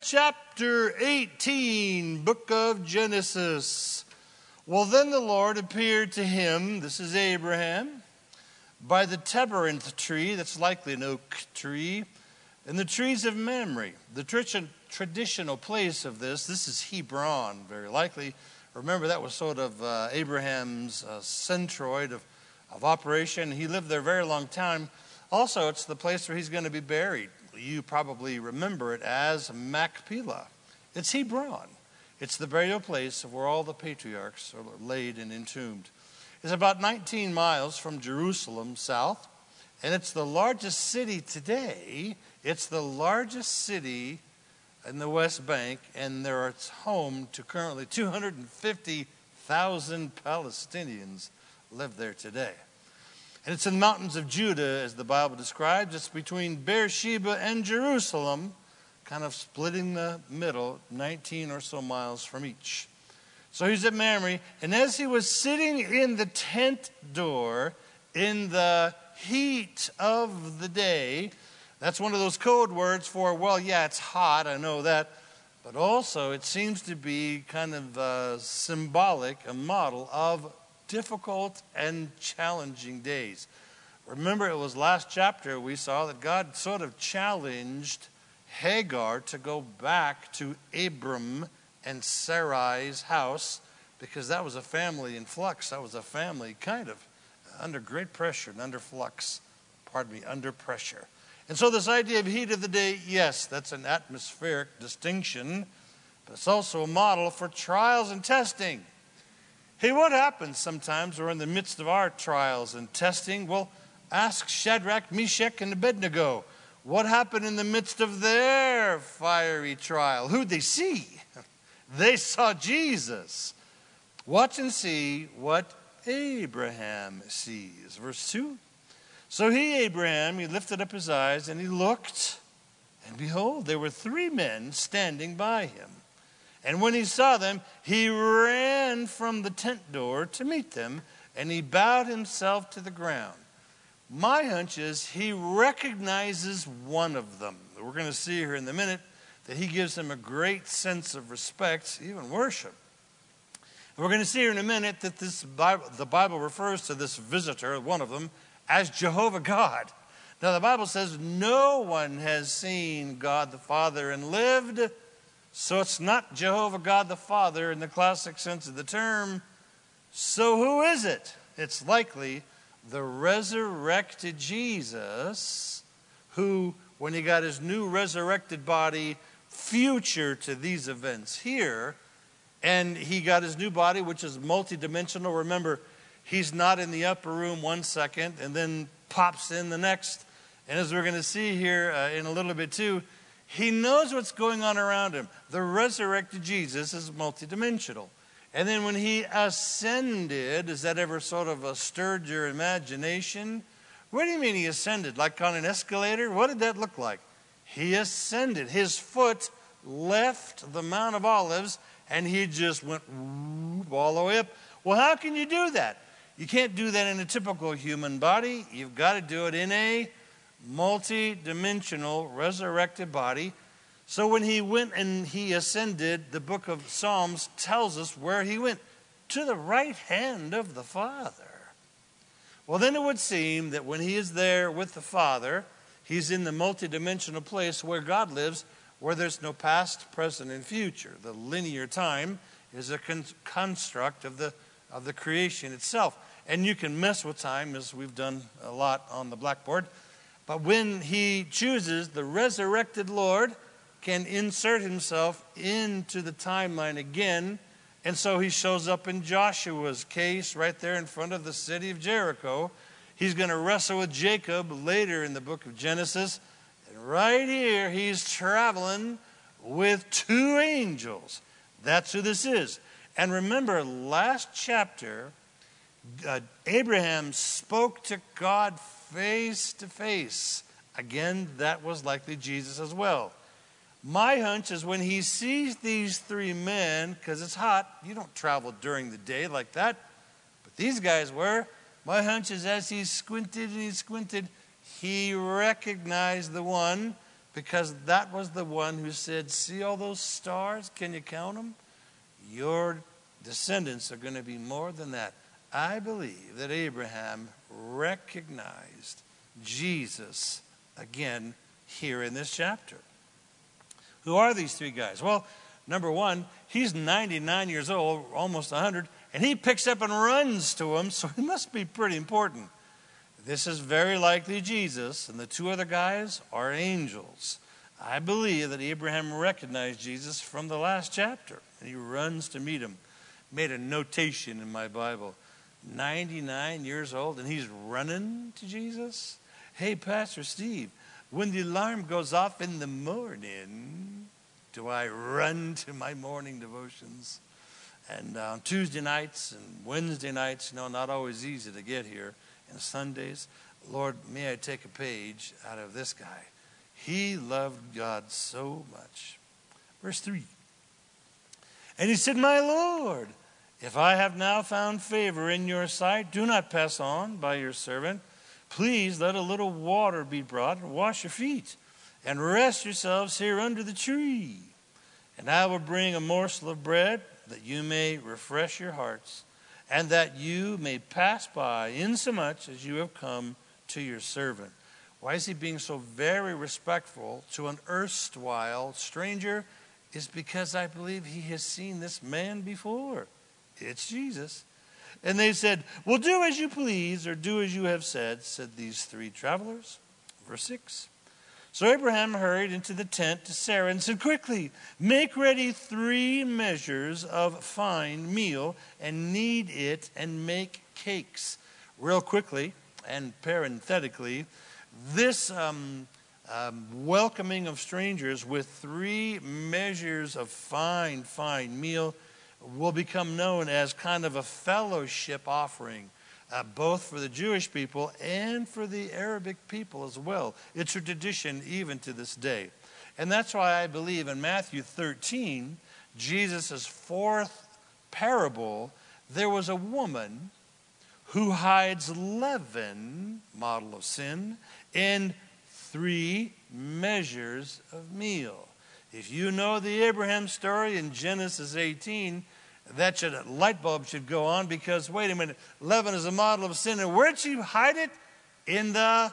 chapter 18, book of Genesis. Well, then the Lord appeared to him, this is Abraham, by the terebinth tree, that's likely an oak tree, and the trees of Mamre. The traditional place of this is Hebron, very likely. Remember, that was sort of Abraham's centroid of operation. He lived there a very long time. Also, it's the place where he's going to be buried. You probably remember it as Machpelah. It's Hebron. It's the burial place of where all the patriarchs are laid and entombed. It's about 19 miles from Jerusalem south, and it's the largest city today. It's the largest city in the West Bank, and it's home to currently 250,000 Palestinians live there today. And it's in the mountains of Judah, as the Bible describes. It's between Beersheba and Jerusalem, kind of splitting the middle, 19 or so miles from each. So he's at Mamre, and as he was sitting in the tent door in the heat of the day, that's one of those code words for, well, yeah, it's hot, I know that, but also it seems to be kind of symbolic, a model of difficult and challenging days. Remember, it was last chapter we saw that God sort of challenged Hagar to go back to Abram and Sarai's house, because that was a family in flux. That was a family kind of under great pressure and under pressure. And so this idea of heat of the day, yes, that's an atmospheric distinction, but it's also a model for trials and testing. Hey, what happens sometimes we're in the midst of our trials and testing? Well, ask Shadrach, Meshach, and Abednego. What happened in the midst of their fiery trial? Who'd they see? They saw Jesus. Watch and see what Abraham sees. Verse 2. So Abraham, he lifted up his eyes and he looked, and behold, there were 3 men standing by him. And when he saw them, he ran from the tent door to meet them, and he bowed himself to the ground. My hunch is he recognizes one of them. We're going to see here in a minute that he gives him a great sense of respect, even worship. And we're going to see here in a minute that the Bible refers to this visitor, one of them, as Jehovah God. Now the Bible says no one has seen God the Father and lived, so it's not Jehovah God the Father in the classic sense of the term. So who is it? It's likely the resurrected Jesus, who, when he got his new resurrected body, future to these events here, and he got his new body, which is multidimensional. Remember, he's not in the upper room 1 second and then pops in the next. And as we're going to see here in a little bit too, he knows what's going on around him. The resurrected Jesus is multidimensional. And then when he ascended, has that ever sort of stirred your imagination? What do you mean he ascended? Like on an escalator? What did that look like? He ascended. His foot left the Mount of Olives and he just went all the way up. Well, how can you do that? You can't do that in a typical human body. You've got to do it in a multi-dimensional resurrected body. So when he went and he ascended, the book of Psalms tells us where he went. To the right hand of the Father. Well, then it would seem that when he is there with the Father, he's in the multi-dimensional place where God lives, where there's no past, present, and future. The linear time is a construct of the creation itself. And you can mess with time, as we've done a lot on the blackboard. But when he chooses, the resurrected Lord can insert himself into the timeline again. And so he shows up in Joshua's case right there in front of the city of Jericho. He's going to wrestle with Jacob later in the book of Genesis. And right here, he's traveling with 2 angels. That's who this is. And remember, last chapter, Abraham spoke to God face to face. Again, that was likely Jesus as well. My hunch is when he sees these 3 men, because it's hot, you don't travel during the day like that, but these guys were. My hunch is as he squinted, he recognized the one, because that was the one who said, see all those stars? Can you count them? Your descendants are going to be more than that. I believe that Abraham recognized Jesus again here in this chapter. Who are these three guys? Well, number one, he's 99 years old, almost 100, and he picks up and runs to him, so he must be pretty important. This is very likely Jesus, and the two other guys are angels. I believe that Abraham recognized Jesus from the last chapter, and he runs to meet him. Made a notation in my Bible. 99 years old, and he's running to Jesus? Hey, Pastor Steve, when the alarm goes off in the morning, do I run to my morning devotions? And on Tuesday nights and Wednesday nights, not always easy to get here, and Sundays, Lord, may I take a page out of this guy. He loved God so much. Verse 3. And he said, my Lord, if I have now found favor in your sight, do not pass on by your servant. Please let a little water be brought and wash your feet, and rest yourselves here under the tree. And I will bring a morsel of bread, that you may refresh your hearts, and that you may pass by, insomuch as you have come to your servant. Why is he being so very respectful to an erstwhile stranger? It's because I believe he has seen this man before. It's Jesus. And they said, well, do as you please, or do as you have said these three travelers. Verse 6. So Abraham hurried into the tent to Sarah and said, quickly, make ready 3 measures of fine meal, and knead it, and make cakes. Real quickly, and parenthetically, this welcoming of strangers with 3 measures of fine meal will become known as kind of a fellowship offering, both for the Jewish people and for the Arabic people as well. It's a tradition even to this day. And that's why I believe in Matthew 13, Jesus' 4th parable, there was a woman who hides leaven, model of sin, in 3 measures of meal. If you know the Abraham story in Genesis 18, that light bulb should go on, because, wait a minute, leaven is a model of sin. And where'd she hide it? In the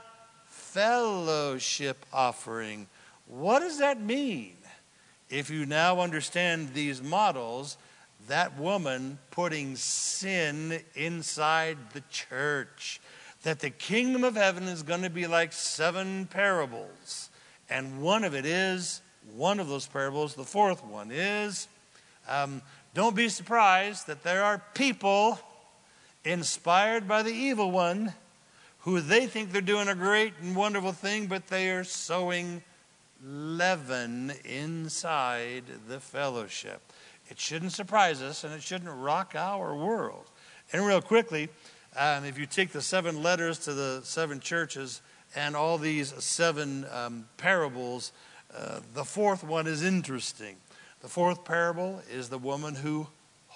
fellowship offering. What does that mean? If you now understand these models, that woman putting sin inside the church, that the kingdom of heaven is going to be like 7 parables. And one of those parables, the 4th one is, don't be surprised that there are people inspired by the evil one who they think they're doing a great and wonderful thing, but they are sowing leaven inside the fellowship. It shouldn't surprise us, and it shouldn't rock our world. And real quickly, if you take the 7 letters to the 7 churches and all these 7 parables, the 4th one is interesting. The 4th parable is the woman who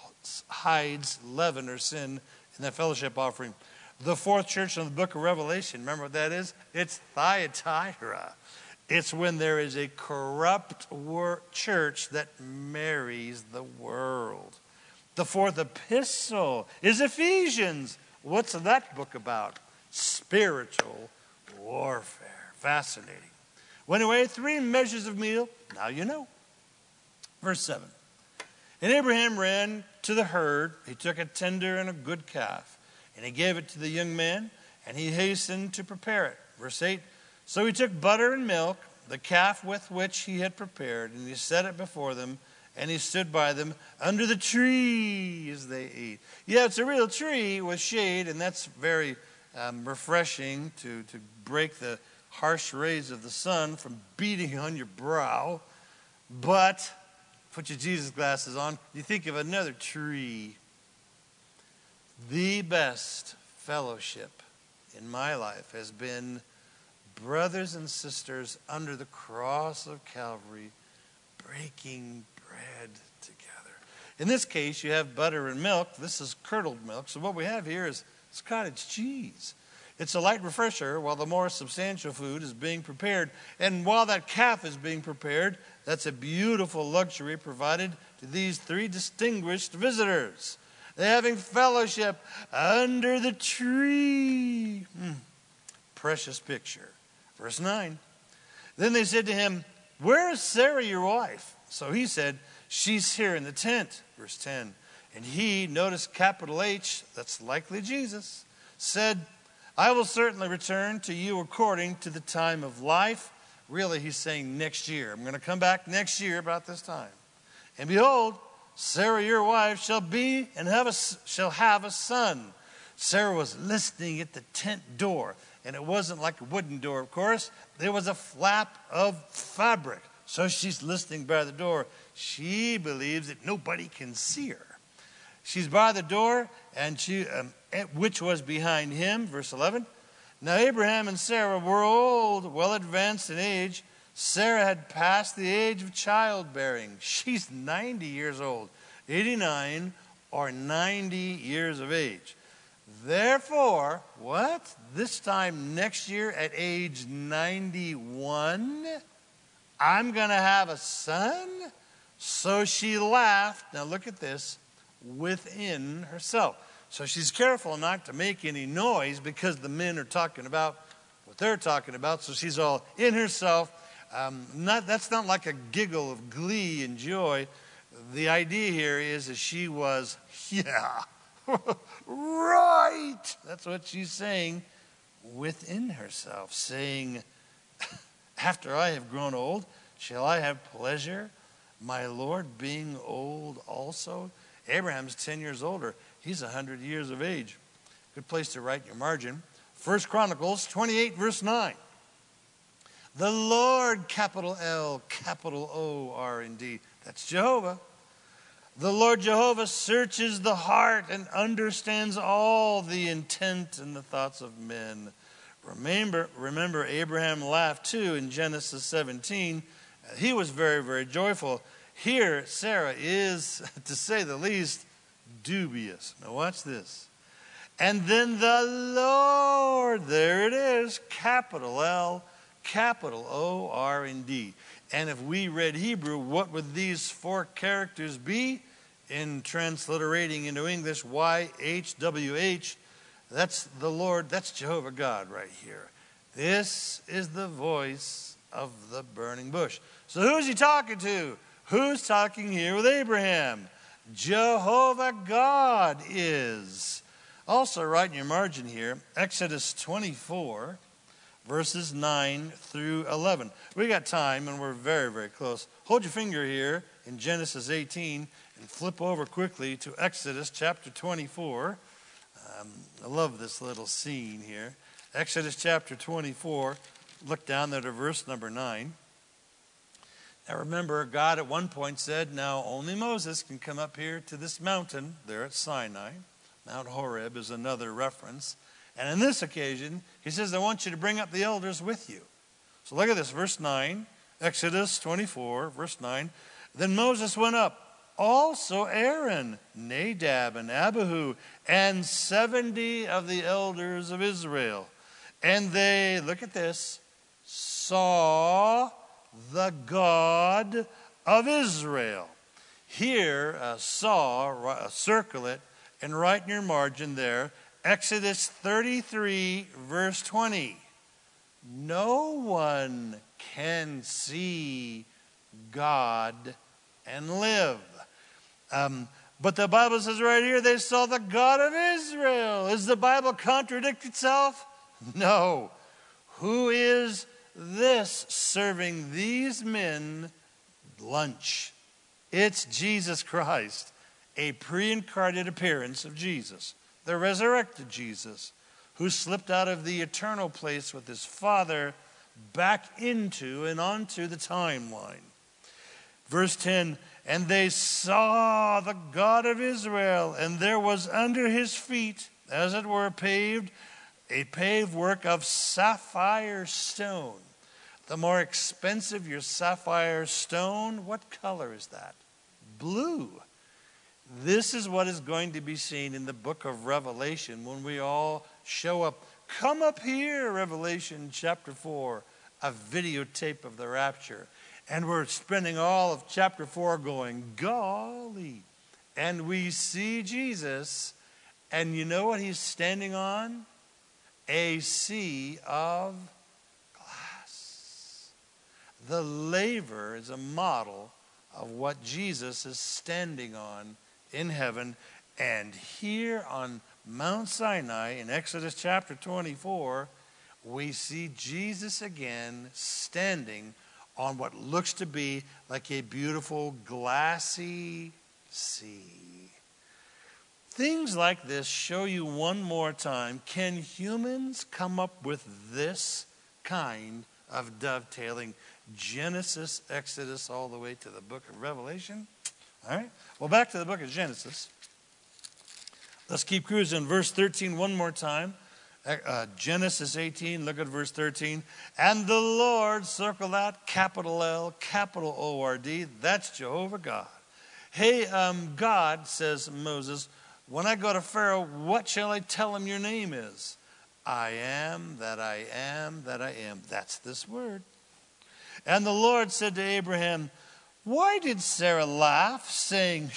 hides leaven or sin in that fellowship offering. The 4th church in the book of Revelation, remember what that is? It's Thyatira. It's when there is a corrupt church that marries the world. The 4th epistle is Ephesians. What's that book about? Spiritual warfare. Fascinating. Went away 3 measures of meal. Now you know. Verse 7. And Abraham ran to the herd. He took a tender and a good calf, and he gave it to the young man, and he hastened to prepare it. Verse 8. So he took butter and milk, the calf with which he had prepared, and he set it before them, and he stood by them under the tree as they ate. Yeah, it's a real tree with shade, and that's very refreshing to break the harsh rays of the sun from beating on your brow. But put your Jesus glasses on, you think of another tree. The best fellowship in my life has been brothers and sisters under the cross of Calvary breaking bread together. In this case, you have butter and milk. This is curdled milk. So what we have here is cottage cheese. It's a light refresher while the more substantial food is being prepared. And while that calf is being prepared, that's a beautiful luxury provided to these three distinguished visitors. They're having fellowship under the tree. Precious picture. Verse 9. Then they said to him, "Where is Sarah, your wife?" So he said, "She's here in the tent." Verse 10. And he, notice capital H, that's likely Jesus, said, "I will certainly return to you according to the time of life." Really, he's saying next year. I'm going to come back next year about this time. "And behold, Sarah, your wife, shall have a son." Sarah was listening at the tent door. And it wasn't like a wooden door, of course. There was a flap of fabric. So she's listening by the door. She believes that nobody can see her. She's by the door, and which was behind him. Verse 11. Now Abraham and Sarah were old, well advanced in age. Sarah had passed the age of childbearing. She's 90 years old, 89 or 90 years of age. Therefore, what? This time next year at age 91, I'm going to have a son? So she laughed. Now look at this. Within herself. So she's careful not to make any noise because the men are talking about what they're talking about. So she's all in herself. That's not like a giggle of glee and joy. The idea here is that she was, yeah, right. That's what she's saying within herself, saying, after I have grown old, shall I have pleasure, my Lord being old also? Abraham's 10 years older. He's 100 years of age. Good place to write your margin. 1 Chronicles 28, verse 9. The Lord, capital L, capital O-R-N-D. That's Jehovah. The Lord Jehovah searches the heart and understands all the intent and the thoughts of men. Remember Abraham laughed too in Genesis 17. He was very, very joyful. Here, Sarah is, to say the least, dubious. Now watch this. And then the Lord, there it is, capital L, capital O-R-N-D. And if we read Hebrew, what would these four characters be? In transliterating into English, YHWH, that's the Lord, that's Jehovah God right here. This is the voice of the burning bush. So who's he talking to? Who's talking here with Abraham? Jehovah God is. Also, write in your margin here, Exodus 24, verses 9 through 11. We got time, and we're very, very close. Hold your finger here in Genesis 18 and flip over quickly to Exodus chapter 24. I love this little scene here. Exodus chapter 24. Look down there to verse number 9. Now remember, God at one point said, now only Moses can come up here to this mountain there at Sinai. Mount Horeb is another reference. And on this occasion, he says, I want you to bring up the elders with you. So look at this, verse 9, Exodus 24, verse 9. Then Moses went up, also Aaron, Nadab, and Abihu, and 70 of the elders of Israel. And they, look at this, saw the God of Israel. Here, circle it, and write in your margin there, Exodus 33, verse 20. No one can see God and live. But the Bible says right here, they saw the God of Israel. Does the Bible contradict itself? No. Who is this serving these men lunch? It's Jesus Christ, a pre-incarnate appearance of Jesus, the resurrected Jesus, who slipped out of the eternal place with his Father back into and onto the timeline. Verse 10, and they saw the God of Israel, and there was under his feet, as it were, a paved work of sapphire stone. The more expensive your sapphire stone, what color is that? Blue. This is what is going to be seen in the book of Revelation when we all show up come up here, Revelation chapter 4, a videotape of the rapture. And we're spending all of chapter 4 going, golly. And we see Jesus, and you know what he's standing on? A sea of glass. The laver is a model of what Jesus is standing on in heaven. And here on Mount Sinai in Exodus chapter 24, we see Jesus again standing on what looks to be like a beautiful glassy sea. Things like this show you one more time, can humans come up with this kind of dovetailing? Genesis, Exodus, all the way to the book of Revelation. All right, well, back to the book of Genesis. Let's keep cruising. Verse 13 one more time. Genesis 18, look at verse 13. And the Lord, circle that, capital L, capital O-R-D, that's Jehovah God. Hey, God, says Moses, when I go to Pharaoh, what shall I tell him your name is? I am that I am that I am. That's this word. And the Lord said to Abraham, why did Sarah laugh, saying,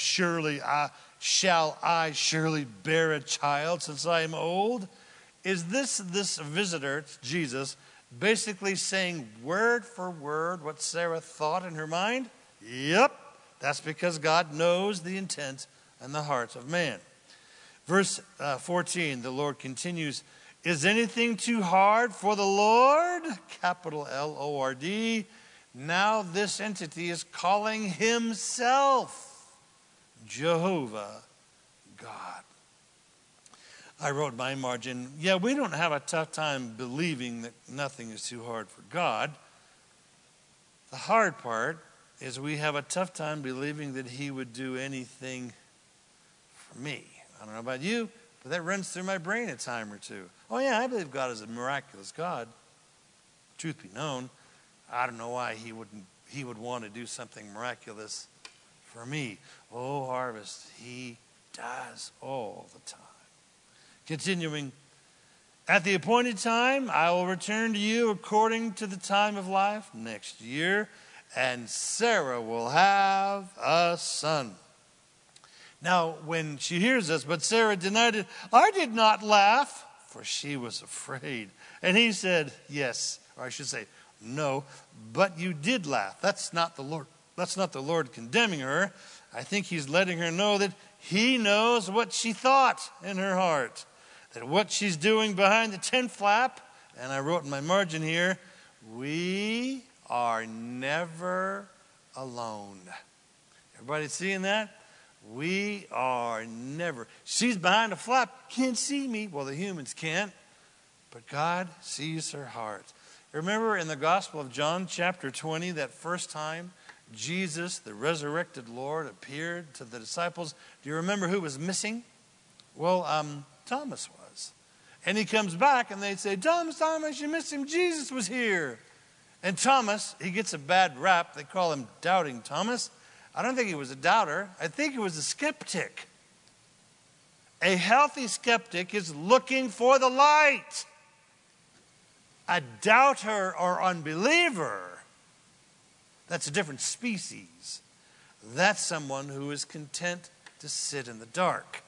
shall I surely bear a child since I am old? Is this visitor, Jesus, basically saying word for word what Sarah thought in her mind? Yep, that's because God knows the intent and the heart of man. Verse 14, the Lord continues, is anything too hard for the Lord? Capital L-O-R-D. Now this entity is calling himself Jehovah God. I wrote my margin, yeah, we don't have a tough time believing that nothing is too hard for God. The hard part is we have a tough time believing that he would do anything for me. I don't know about you, but that runs through my brain a time or two. Oh yeah, I believe God is a miraculous God. Truth be known, I don't know why he would want to do something miraculous for me. Oh, Harvest, he does all the time. Continuing, at the appointed time, I will return to you according to the time of life next year, and Sarah will have a son. Now, when she hears this, but Sarah denied it, I did not laugh, for she was afraid. And he said, yes, or I should say, no, but you did laugh. That's not the Lord. That's not the Lord condemning her. I think he's letting her know that he knows what she thought in her heart. That what she's doing behind the tent flap, and I wrote in my margin here, we are never alone. Everybody seeing that? We are never. She's behind a flap, can't see me. Well, the humans can't, but God sees her heart. Remember in the Gospel of John, chapter 20, that first time Jesus, the resurrected Lord, appeared to the disciples. Do you remember who was missing? Well, Thomas was. And he comes back and they say, Thomas, you missed him. Jesus was here. And Thomas, he gets a bad rap. They call him Doubting Thomas. I don't think he was a doubter. I think he was a skeptic. A healthy skeptic is looking for the light. A doubter or unbeliever, that's a different species. That's someone who is content to sit in the dark.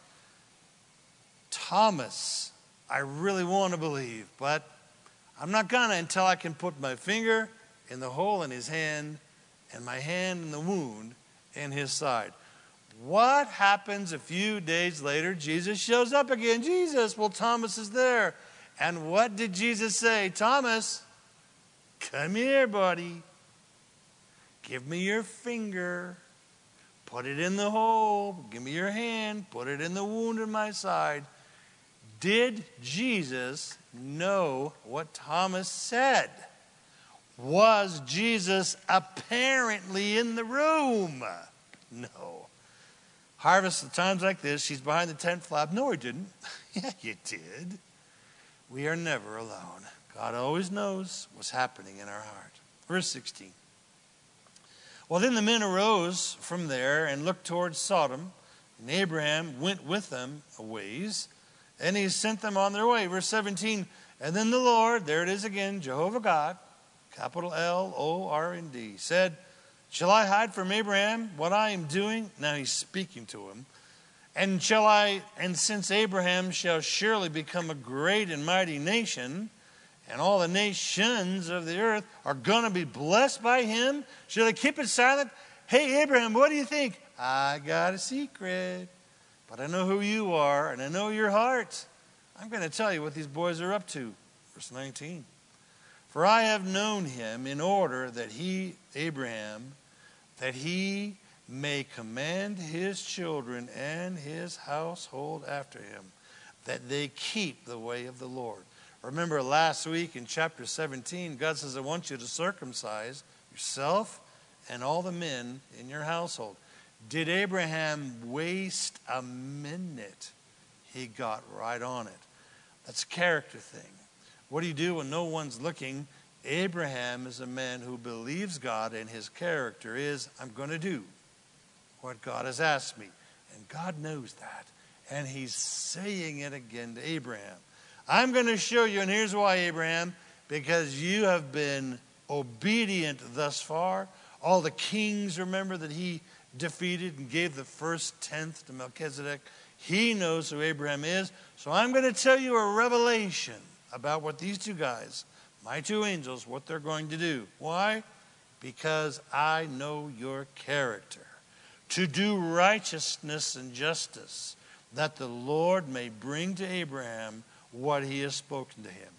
Thomas, I really want to believe, but I'm not gonna until I can put my finger in the hole in his hand and my hand in the wound in his side. What happens a few days later? Jesus shows up again. Jesus, well, Thomas is there. And what did Jesus say? Thomas, come here, buddy. Give me your finger. Put it in the hole. Give me your hand. Put it in the wound in my side. Did Jesus know what Thomas said? Was Jesus apparently in the room? No. Harvest, at times like this, she's behind the tent flap. No, he didn't. Yeah, you did. We are never alone. God always knows what's happening in our heart. Verse 16. Well, then the men arose from there and looked towards Sodom, and Abraham went with them a ways, and he sent them on their way. Verse 17, And then the Lord, there it is again, Jehovah God, capital Lord, said, shall I hide from Abraham what I am doing? Now he's speaking to him. And since Abraham shall surely become a great and mighty nation, and all the nations of the earth are going to be blessed by him, shall I keep it silent? Hey, Abraham, what do you think? I got a secret, but I know who you are, and I know your heart. I'm going to tell you what these boys are up to. Verse 19. For I have known him in order that he, Abraham, that he may command his children and his household after him, that they keep the way of the Lord. Remember last week in chapter 17, God says, I want you to circumcise yourself and all the men in your household. Did Abraham waste a minute? He got right on it. That's a character thing. What do you do when no one's looking? Abraham is a man who believes God, and his character is, I'm going to do what God has asked me. And God knows that. And he's saying it again to Abraham. I'm going to show you, and here's why, Abraham, because you have been obedient thus far. All the kings, remember, that he defeated and gave the first tenth to Melchizedek. He knows who Abraham is. So I'm going to tell you a revelation about what these two guys, my two angels, what they're going to do. Why? Because I know your character. To do righteousness and justice, that the Lord may bring to Abraham what he has spoken to him.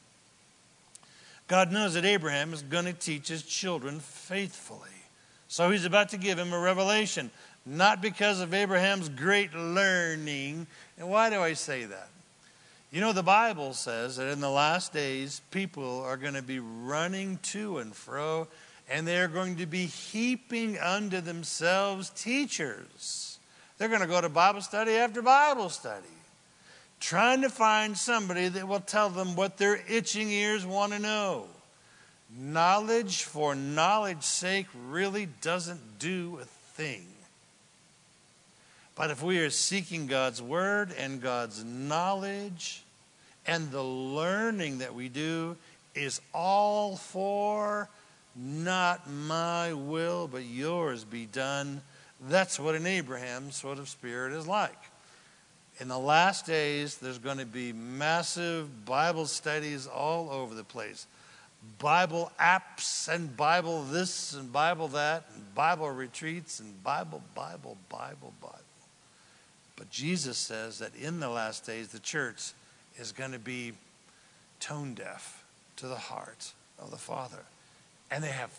God knows that Abraham is going to teach his children faithfully. So he's about to give him a revelation, not because of Abraham's great learning. And why do I say that? You know, the Bible says that in the last days, people are going to be running to and fro, and they're going to be heaping unto themselves teachers. They're going to go to Bible study after Bible study, trying to find somebody that will tell them what their itching ears want to know. Knowledge for knowledge's sake really doesn't do a thing. But if we are seeking God's word and God's knowledge, and the learning that we do is all for not my will, but yours be done, that's what an Abraham sort of spirit is like. In the last days, there's going to be massive Bible studies all over the place. Bible apps and Bible this and Bible that and Bible retreats and Bible. But Jesus says that in the last days, the church is going to be tone deaf to the heart of the Father. And they have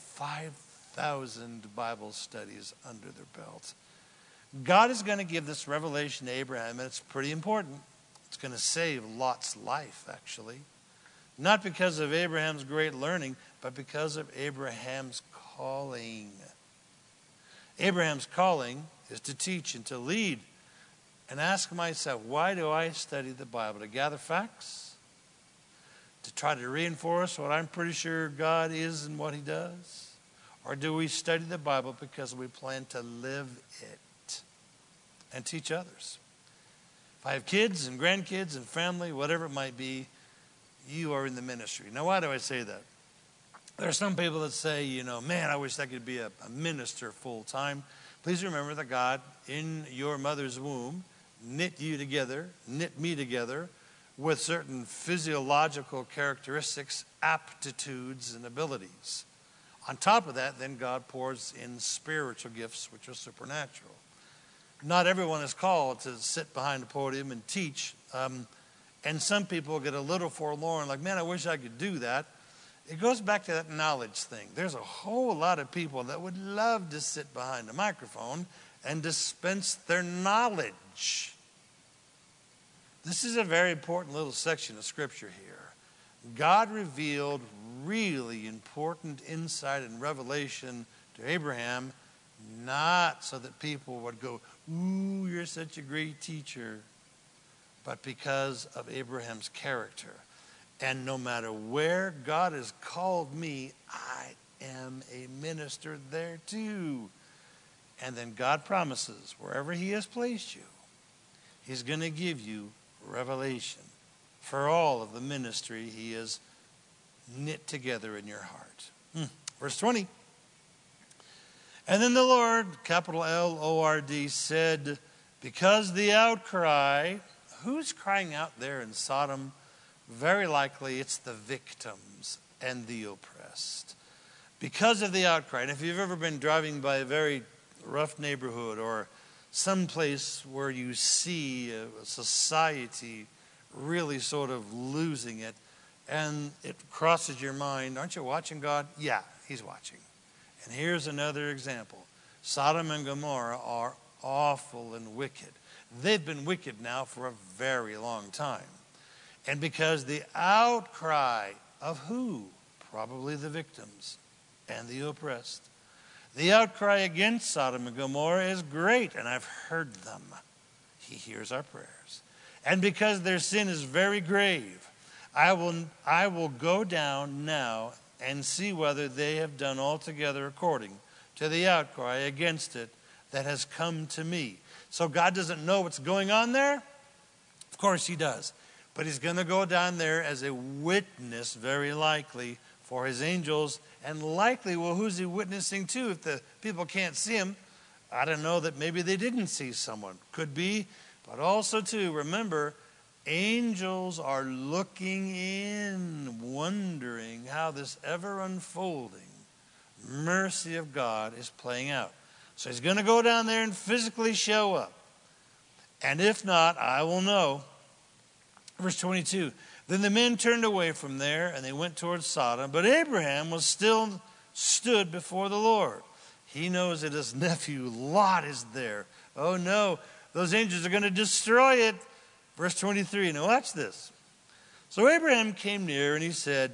5,000 Bible studies under their belt. God is going to give this revelation to Abraham, and it's pretty important. It's going to save Lot's life, actually. Not because of Abraham's great learning, but because of Abraham's calling. Abraham's calling is to teach and to lead. And ask myself, why do I study the Bible? To gather facts? To try to reinforce what I'm pretty sure God is and what he does? Or do we study the Bible because we plan to live it and teach others? If I have kids and grandkids and family, whatever it might be, you are in the ministry. Now, why do I say that? There are some people that say, man, I wish I could be a minister full time. Please remember that God, in your mother's womb, knit you together, knit me together with certain physiological characteristics, aptitudes, and abilities. On top of that, then God pours in spiritual gifts, which are supernatural. Not everyone is called to sit behind a podium and teach. And some people get a little forlorn, like, man, I wish I could do that. It goes back to that knowledge thing. There's a whole lot of people that would love to sit behind a microphone and dispense their knowledge. This is a very important little section of Scripture here. God revealed really important insight and revelation to Abraham, not so that people would go, ooh, you're such a great teacher, but because of Abraham's character. And no matter where God has called me, I am a minister there too. And then God promises, wherever he has placed you, he's going to give you revelation for all of the ministry he has knit together in your heart. Verse 20. And then the Lord, capital L-O-R-D, said, because the outcry, who's crying out there in Sodom? Very likely it's the victims and the oppressed. Because of the outcry. And if you've ever been driving by a very rough neighborhood or some place where you see a society really sort of losing it, and it crosses your mind, aren't you watching God? Yeah, he's watching. And here's another example. Sodom and Gomorrah are awful and wicked. They've been wicked now for a very long time. And because the outcry of who? Probably the victims and the oppressed. The outcry against Sodom and Gomorrah is great, and I've heard them. He hears our prayers. And because their sin is very grave, I will go down now and see whether they have done altogether according to the outcry against it that has come to me. So God doesn't know what's going on there? Of course he does. But he's going to go down there as a witness, very likely, for his angels. And likely, well, who's he witnessing to if the people can't see him? I don't know, that maybe they didn't see someone. Could be. But also, too, remember, angels are looking in, wondering how this ever unfolding mercy of God is playing out. So he's going to go down there and physically show up. And if not, I will know. Verse 22, then the men turned away from there and they went towards Sodom. But Abraham was still stood before the Lord. He knows that his nephew Lot is there. Oh no, those angels are going to destroy it. Verse 23, now watch this. So Abraham came near and he said,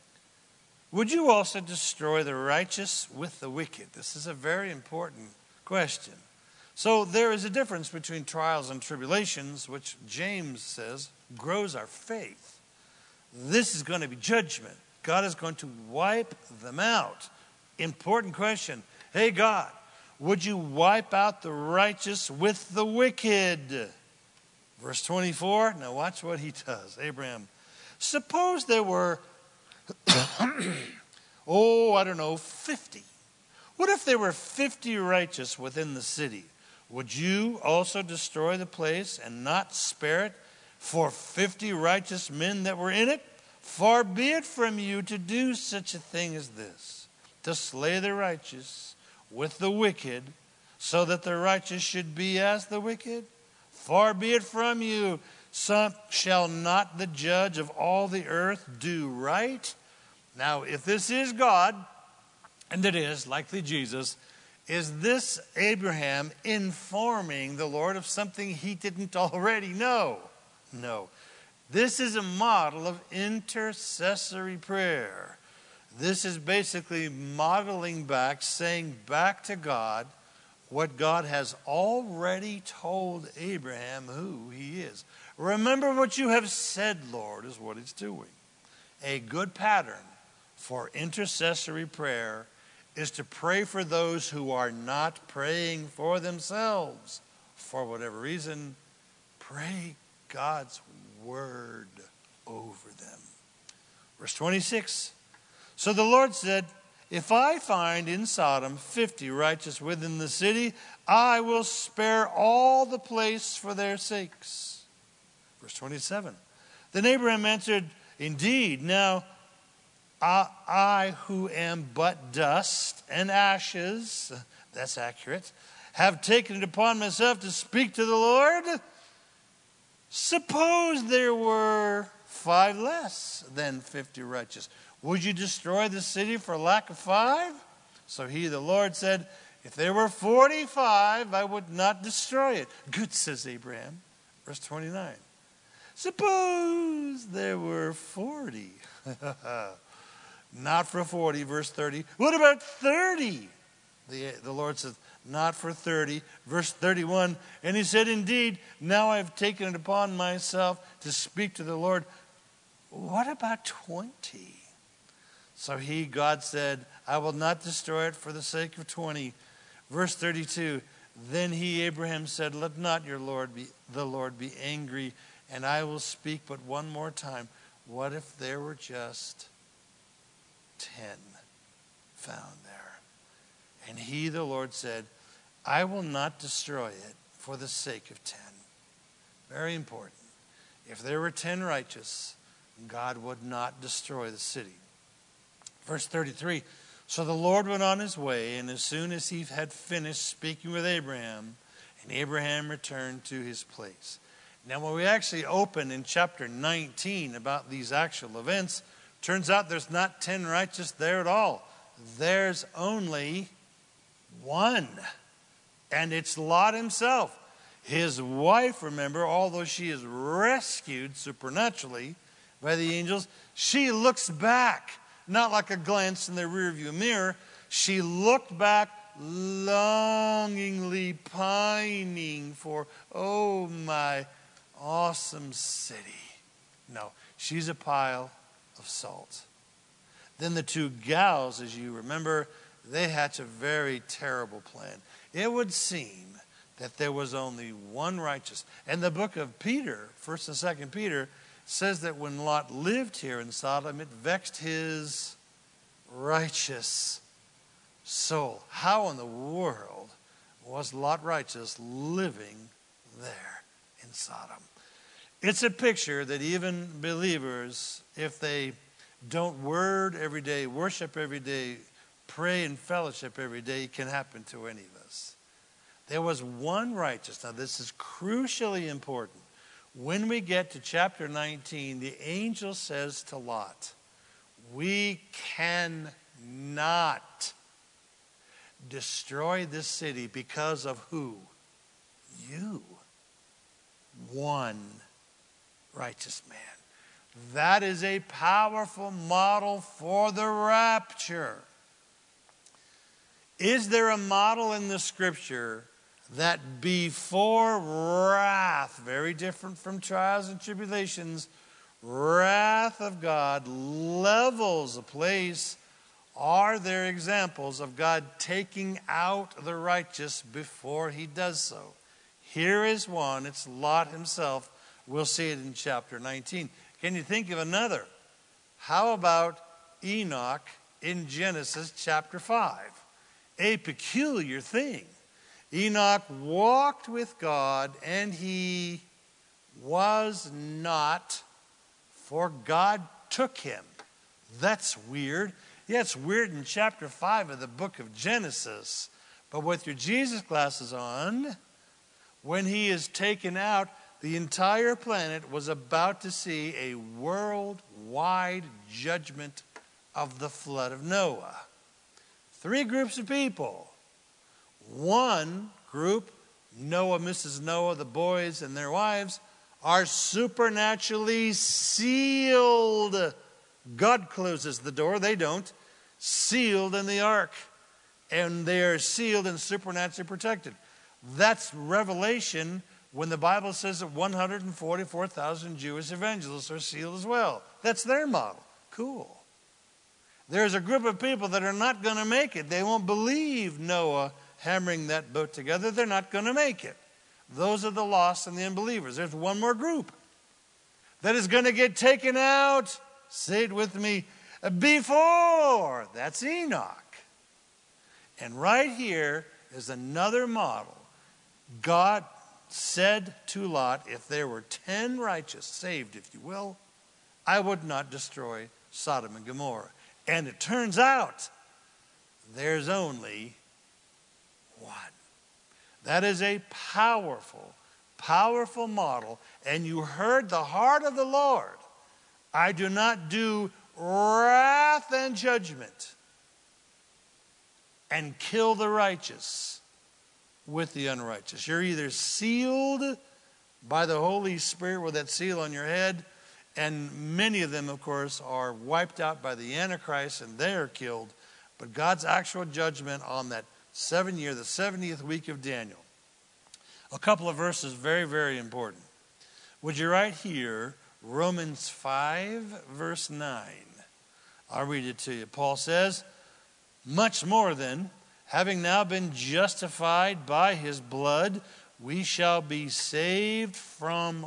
would you also destroy the righteous with the wicked? This is a very important question. So there is a difference between trials and tribulations, which James says grows our faith. This is going to be judgment. God is going to wipe them out. Important question. Hey, God, would you wipe out the righteous with the wicked? Verse 24, now watch what he does. Abraham, suppose there were, 50. What if there were 50 righteous within the city? Would you also destroy the place and not spare it for 50 righteous men that were in it? Far be it from you to do such a thing as this, to slay the righteous with the wicked, so that the righteous should be as the wicked. Far be it from you. Shall not the judge of all the earth do right? Now, if this is God, and it is, likely Jesus, is this Abraham informing the Lord of something he didn't already know? No. This is a model of intercessory prayer. This is basically modeling back, saying back to God what God has already told Abraham who he is. Remember what you have said, Lord, is what it's doing. A good pattern for intercessory prayer is to pray for those who are not praying for themselves. For whatever reason, pray God's word over them. Verse 26. So the Lord said, if I find in Sodom 50 righteous within the city, I will spare all the place for their sakes. Verse 27. Then Abraham answered, indeed, now I who am but dust and ashes, that's accurate, have taken it upon myself to speak to the Lord. Suppose there were 5 less than 50 righteous. Would you destroy the city for lack of 5? So he, the Lord, said, if there were 45, I would not destroy it. Good, says Abraham. Verse 29. Suppose there were 40. Not for 40, verse 30. What about 30? The Lord says, not for 30. Verse 31, and he said, indeed, now I have taken it upon myself to speak to the Lord. What about 20? So God said, I will not destroy it for the sake of 20. Verse 32, then Abraham said, let not the Lord be angry, And I will speak but one more time. What if there were just 10 found there? And he, the Lord, said, I will not destroy it for the sake of 10. Very important. If there were 10 righteous, God would not destroy the city. Verse 33, so the Lord went on his way, and as soon as he had finished speaking with Abraham, and Abraham returned to his place. Now, when we actually open in chapter 19 about these actual events, turns out there's not 10 righteous there at all. There's only one, and it's Lot himself. His wife, remember, although she is rescued supernaturally by the angels, she looks back, not like a glance in the rearview mirror. She looked back longingly, pining for, oh, my awesome city. No, she's a pile of salt. Then the two gals, as you remember, they hatch a very terrible plan. It would seem that there was only one righteous. And the book of Peter, 1st and 2nd Peter, says that when Lot lived here in Sodom, it vexed his righteous soul. How in the world was Lot righteous living there in Sodom? It's a picture that even believers, if they don't word every day, worship every day, pray and fellowship every day, can happen to any of us. There was one righteous. Now, this is crucially important. When we get to chapter 19, the angel says to Lot, we cannot destroy this city because of who? You. One righteous man. That is a powerful model for the rapture. Is there a model in the scripture that before wrath, very different from trials and tribulations, wrath of God levels a place? Are there examples of God taking out the righteous before he does so? Here is one. It's Lot himself. We'll see it in chapter 19. Can you think of another? How about Enoch in Genesis chapter 5? A peculiar thing. Enoch walked with God, and he was not, for God took him. That's weird. Yeah, it's weird in chapter 5 of the book of Genesis. But with your Jesus glasses on, when he is taken out, the entire planet was about to see a worldwide judgment of the flood of Noah. 3 groups of people. One group, Noah, Mrs. Noah, the boys and their wives, are supernaturally sealed. God closes the door, they don't. Sealed in the ark. And they are sealed and supernaturally protected. That's Revelation when the Bible says that 144,000 Jewish evangelists are sealed as well. That's their model. Cool. There's a group of people that are not going to make it. They won't believe Noah hammering that boat together. They're not going to make it. Those are the lost and the unbelievers. There's one more group that is going to get taken out. Say it with me. Before. That's Enoch. And right here is another model. God said to Lot, if there were 10 righteous, saved if you will, I would not destroy Sodom and Gomorrah. And it turns out there's only one. That is a powerful, powerful model. And you heard the heart of the Lord. I do not do wrath and judgment and kill the righteous with the unrighteous. You're either sealed by the Holy Spirit with that seal on your head, and many of them, of course, are wiped out by the Antichrist and they are killed. But God's actual judgment on that 7th year, the 70th week of Daniel. A couple of verses, very, very important. Would you write here, Romans 5, verse 9. I'll read it to you. Paul says, much more then, having now been justified by his blood, we shall be saved from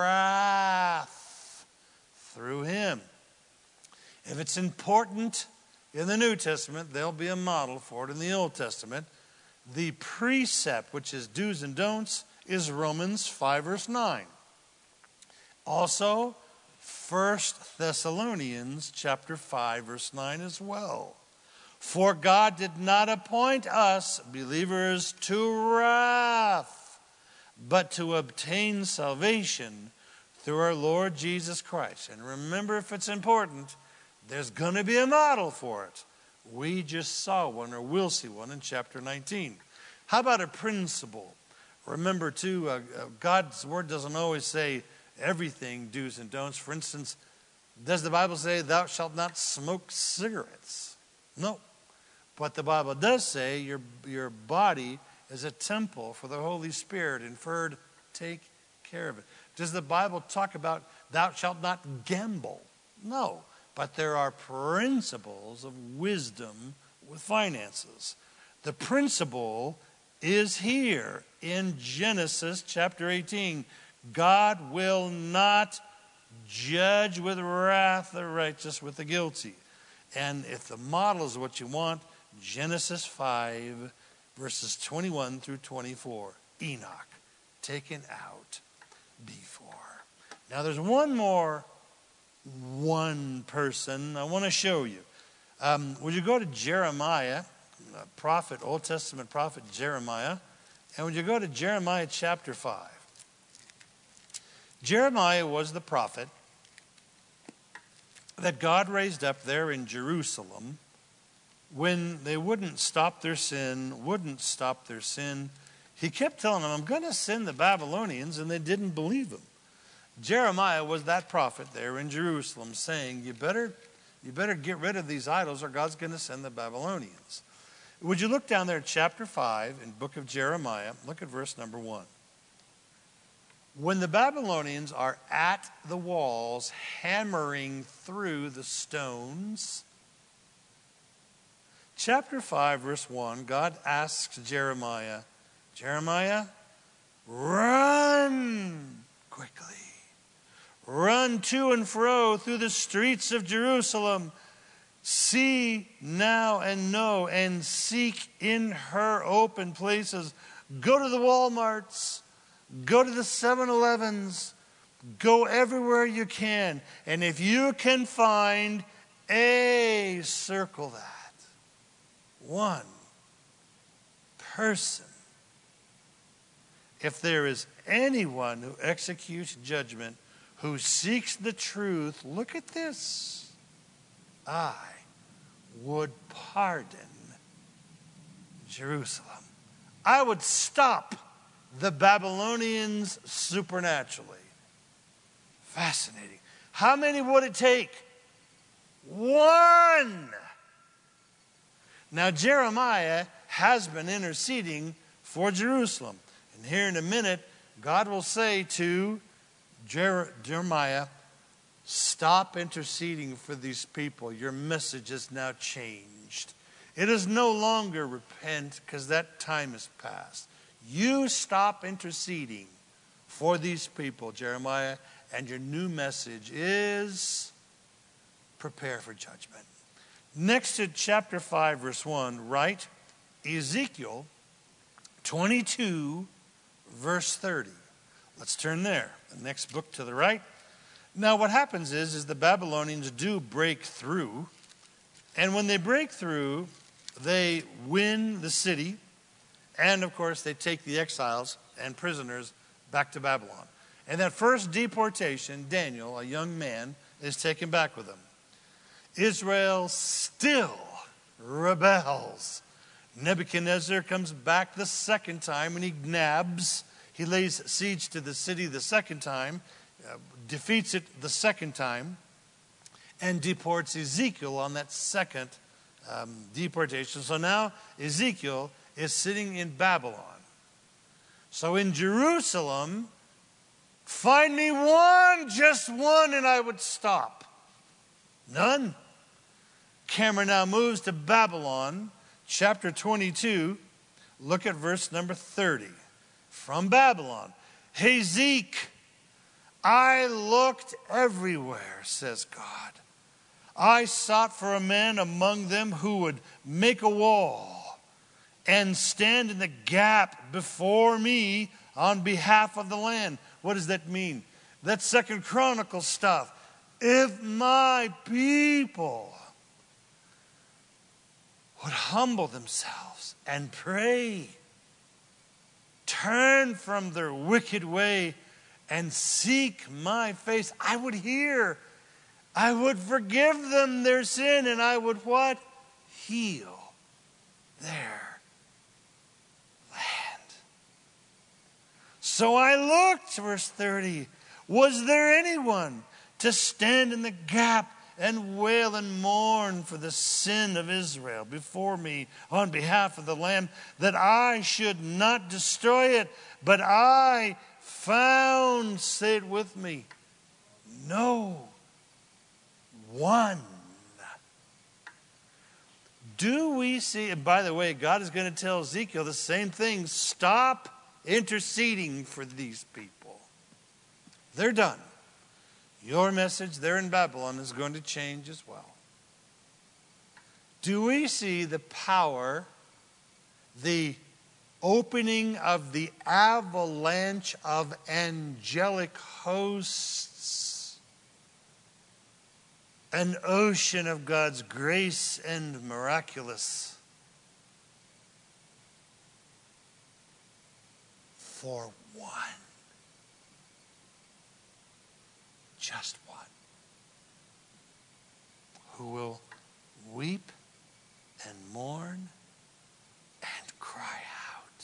wrath through him. If it's important in the New Testament, there'll be a model for it in the Old Testament. The precept, which is do's and don'ts, is Romans 5 verse 9. Also, 1 Thessalonians chapter 5 verse 9 as well. For God did not appoint us, believers, to wrath, but to obtain salvation through our Lord Jesus Christ. And remember, if it's important, there's going to be a model for it. We just saw one, or will see one, in chapter 19. How about a principle? Remember, too, God's word doesn't always say everything, do's and don'ts. For instance, does the Bible say, thou shalt not smoke cigarettes? No. But the Bible does say your body is a temple for the Holy Spirit, inferred, take care of it. Does the Bible talk about thou shalt not gamble? No. But there are principles of wisdom with finances. The principle is here in Genesis chapter 18. God will not judge with wrath the righteous with the guilty. And if the model is what you want, Genesis 5, verses 21 through 24. Enoch, taken out before. Now there's one person I want to show you. Would you go to Jeremiah, prophet, Old Testament prophet Jeremiah, and would you go to Jeremiah chapter 5? Jeremiah was the prophet that God raised up there in Jerusalem when they wouldn't stop their sin. He kept telling them, I'm going to send the Babylonians, and they didn't believe him. Jeremiah was that prophet there in Jerusalem saying, you better get rid of these idols or God's going to send the Babylonians. Would you look down there at chapter 5 in book of Jeremiah? Look at verse number 1. When the Babylonians are at the walls hammering through the stones, chapter 5 verse 1, God asks Jeremiah, run quickly. Run to and fro through the streets of Jerusalem. See now and know and seek in her open places. Go to the Walmarts. Go to the 7-Elevens. Go everywhere you can. And if you can find circle that. One person. If there is anyone who executes judgment, who seeks the truth, look at this. I would pardon Jerusalem. I would stop the Babylonians supernaturally. Fascinating. How many would it take? One. Now Jeremiah has been interceding for Jerusalem. And here in a minute, God will say to Jeremiah, stop interceding for these people. Your message is now changed. It is no longer repent, because that time has passed. You stop interceding for these people, Jeremiah, and your new message is prepare for judgment. Next to chapter 5, verse 1, write Ezekiel 22, verse 30. Let's turn there. The next book to the right. Now what happens is the Babylonians do break through. And when they break through, they win the city. And of course, they take the exiles and prisoners back to Babylon. And that first deportation, Daniel, a young man, is taken back with them. Israel still rebels. Nebuchadnezzar comes back the second time and he nabs. He lays siege to the city the second time, defeats it the second time, and deports Ezekiel on that second deportation. So now Ezekiel is sitting in Babylon. So in Jerusalem, find me one, just one, and I would stop. None. Camera now moves to Babylon, chapter 22. Look at verse number 30. from Babylon. Hey, Zeke, I looked everywhere, says God. I sought for a man among them who would make a wall and stand in the gap before me on behalf of the land. What does that mean? That's 2 Chronicles stuff. If my people would humble themselves and pray, turn from their wicked way and seek my face, I would hear. I would forgive them their sin, and I would what? Heal their land. So I looked, verse 30. Was there anyone to stand in the gap and wail and mourn for the sin of Israel before me on behalf of the land, that I should not destroy it? But I found, say it with me, no one. Do we see, and by the way, God is going to tell Ezekiel the same thing. Stop interceding for these people. They're done. Your message there in Babylon is going to change as well. Do we see the power, the opening of the avalanche of angelic hosts, an ocean of God's grace and miraculous for one? Just one. Who will weep and mourn and cry out.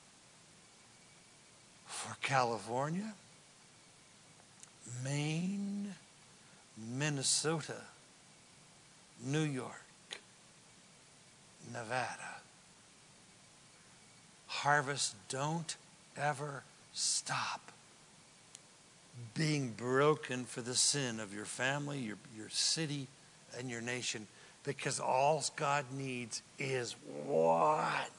For California, Maine, Minnesota, New York, Nevada. Harvest, don't ever stop being broken for the sin of your family, your city, and your nation, because all God needs is one.